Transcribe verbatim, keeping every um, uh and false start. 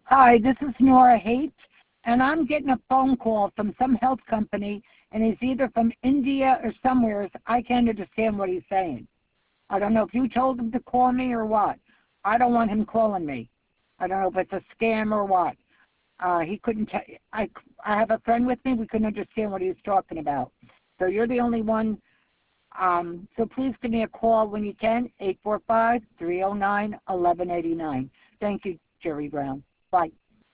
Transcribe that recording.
Hi, this is Nora Haight, and I'm getting a phone call from some health company, and he's either from India or somewhere. I can't understand what he's saying. I don't know if you told him to call me or what. I don't want him calling me. I don't know if it's a scam or what. Uh, he couldn't. T- I I have a friend with me. We couldn't understand what he was talking about. So you're the only one. Um, so please give me a call when you can. eight four five, three oh nine, eleven eighty-nine. Thank you, Jerry Brown. Bye.